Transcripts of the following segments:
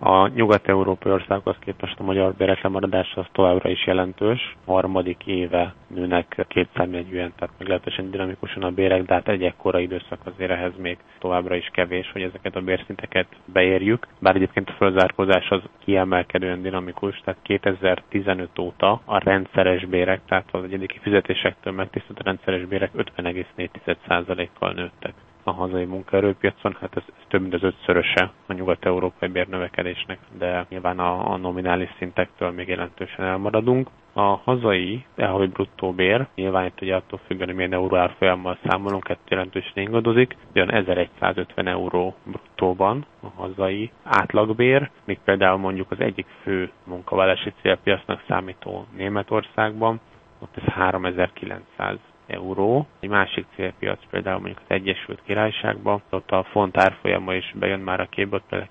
A nyugat-európai országokhoz képest a magyar bérek lemaradása az továbbra is jelentős. Harmadik éve nőnek kétszámjegyűen, tehát meglehetősen dinamikusan a bérek, de hát egy ekkora időszak azért ehhez még továbbra is kevés, hogy ezeket a bérszinteket beérjük. Bár egyébként a fölzárkózás az kiemelkedően dinamikus, tehát 2015 óta a rendszeres bérek, tehát az egyedi kifizetésektől megtisztult rendszeres bérek 50,4%-kal nőttek a hazai munkaerőpiacon, hát ez több mint az ötszöröse a nyugat-európai bérnövekedésnek, de nyilván a nominális szintektől még jelentősen elmaradunk. A hazai elhavi bruttó bér, nyilván itt ugye attól függően, hogy milyen euró árfolyammal számolunk, ettől jelentősen ingadozik, olyan 1150 euró bruttóban a hazai átlagbér, míg például mondjuk az egyik fő munkavállalási célpiacnak számító Németországban, ott ez 3900 euró. Egy másik célpiac például mondjuk az Egyesült Királyságban, ott a font árfolyama is bejön már a képbe, például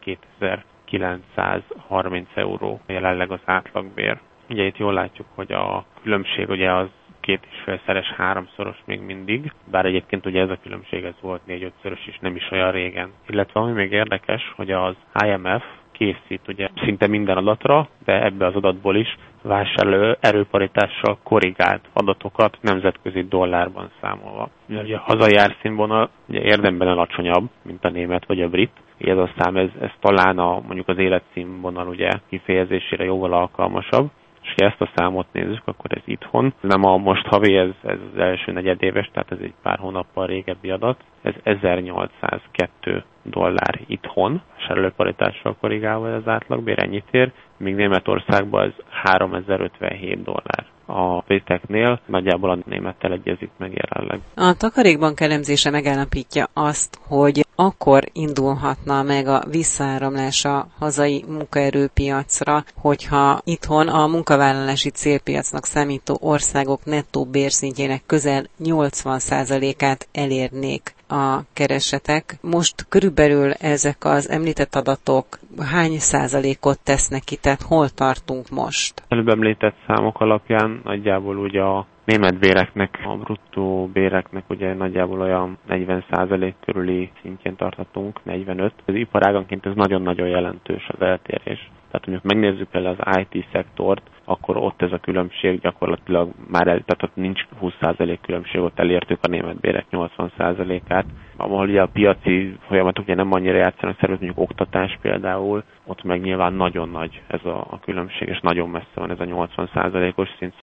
2930 euró jelenleg az átlagbér. Ugye itt jól látjuk, hogy a különbség ugye az 2,5-szeres, 3-szoros még mindig, bár egyébként ugye ez a különbség ez volt 4-5-szörös is nem is olyan régen. Illetve ami még érdekes, hogy az IMF készít ugye szinte minden adatra, de ebbe az adatból is vásárló erőparitással korrigált adatokat nemzetközi dollárban számolva. Ugye a hazai árszínvonal ugye érdemben alacsonyabb, mint a német vagy a brit. Ez a szám, ez talán mondjuk az életszínvonal ugye kifejezésére jóval alkalmasabb. És ha ezt a számot nézzük, akkor ez itthon. Nem a most havi, ez az első negyedéves, tehát ez egy pár hónappal régebbi adat. Ez 1802 dollár itthon, vásárlóparitással korrigálva az átlagbér, ennyit ér, míg Németországban ez 3057 dollár. A briteknél nagyjából a némettel egyezik meg jelenleg. A takarékbank elemzése megállapítja azt, hogy akkor indulhatna meg a visszaáramlás a hazai munkaerőpiacra, hogyha itthon a munkavállalási célpiacnak számító országok nettó bérszintjének közel 80%-át elérnék a keresetek. Most körülbelül ezek az említett adatok hány százalékot tesznek ki, tehát hol tartunk most? Előbb említett számok alapján nagyjából ugye a német béreknek, a bruttó béreknek ugye nagyjából olyan 40% körüli szintjén tarthatunk, 45. Az iparáganként ez nagyon-nagyon jelentős az eltérés. Tehát mondjuk megnézzük például az IT szektort, akkor ott ez a különbség gyakorlatilag már tehát ott nincs 20% különbség, ott elértük a német bérek 80%-át. Ahol ugye a piaci folyamatok ugye nem annyira játszanak szerint, mondjuk oktatás például, ott meg nyilván nagyon nagy ez a különbség, és nagyon messze van ez a 80%-os szint.